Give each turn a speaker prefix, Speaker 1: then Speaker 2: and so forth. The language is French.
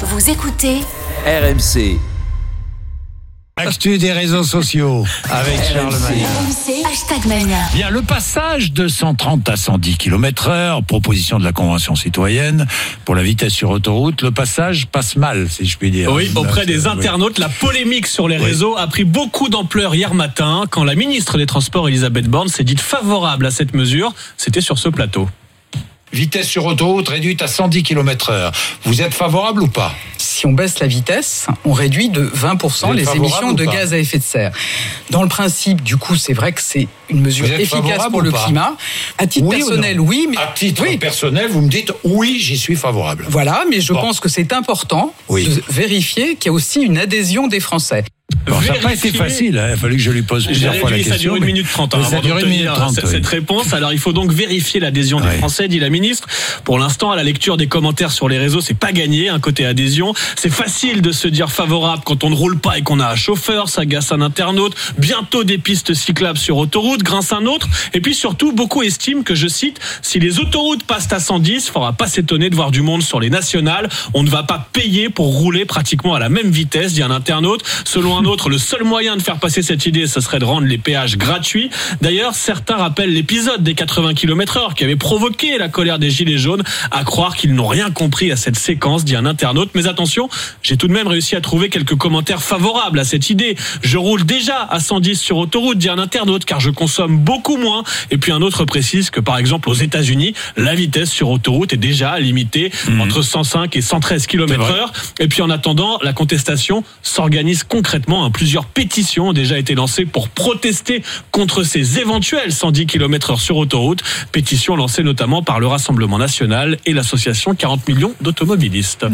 Speaker 1: Vous écoutez
Speaker 2: RMC.
Speaker 3: Actu des réseaux sociaux avec Charles Maillard.
Speaker 1: RMC #Mania.
Speaker 3: Bien, le passage de 130 à 110 km/h, proposition de la Convention citoyenne pour la vitesse sur autoroute, le passage passe mal, si je puis dire.
Speaker 4: Oui, auprès des internautes, la polémique sur les réseaux a pris beaucoup d'ampleur hier matin quand la ministre des Transports, Elisabeth Borne, s'est dite favorable à cette mesure. C'était sur ce plateau.
Speaker 3: Vitesse sur autoroute réduite à 110 km/h. Vous êtes favorable ou pas ?
Speaker 5: Si on baisse la vitesse, on réduit de 20% les émissions de gaz à effet de serre. Dans le principe, du coup, c'est vrai que c'est une mesure efficace pour le climat. À titre personnel, oui. Mais...
Speaker 3: À titre personnel, vous me dites oui, j'y suis favorable.
Speaker 5: Voilà, mais je pense que c'est important de vérifier qu'il y a aussi une adhésion des Français.
Speaker 3: Alors, ça n'a pas été facile, il a fallu que je lui pose plusieurs fois la question.
Speaker 4: Ça dure 1 minute 30
Speaker 3: ça dure 1 minute 30
Speaker 4: cette réponse. Alors il faut donc vérifier l'adhésion des Français, dit la ministre. Pour l'instant, à la lecture des commentaires sur les réseaux, c'est pas gagné, côté adhésion. C'est facile de se dire favorable quand on ne roule pas et qu'on a un chauffeur, ça agace un internaute. Bientôt des pistes cyclables sur autoroute, grince un autre. Et puis surtout, beaucoup estiment que, je cite, si les autoroutes passent à 110, il faudra pas s'étonner de voir du monde sur les nationales. On ne va pas payer pour rouler pratiquement à la même vitesse, dit un internaute. Selon un autre, le seul moyen de faire passer cette idée, ce serait de rendre les péages gratuits. D'ailleurs, certains rappellent l'épisode des 80 km/h qui avait provoqué la colère des Gilets jaunes, à croire qu'ils n'ont rien compris à cette séquence, dit un internaute. Mais attention, j'ai tout de même réussi à trouver quelques commentaires favorables à cette idée. Je roule déjà à 110 sur autoroute, dit un internaute, car je consomme beaucoup moins. Et puis un autre précise que, par exemple, aux États-Unis, la vitesse sur autoroute est déjà limitée entre 105 et 113 km/h. Et puis en attendant, la contestation s'organise concrètement. Plusieurs pétitions ont déjà été lancées pour protester contre ces éventuels 110 km/h sur autoroute. Pétitions lancées notamment par le Rassemblement national et l'association 40 millions d'automobilistes.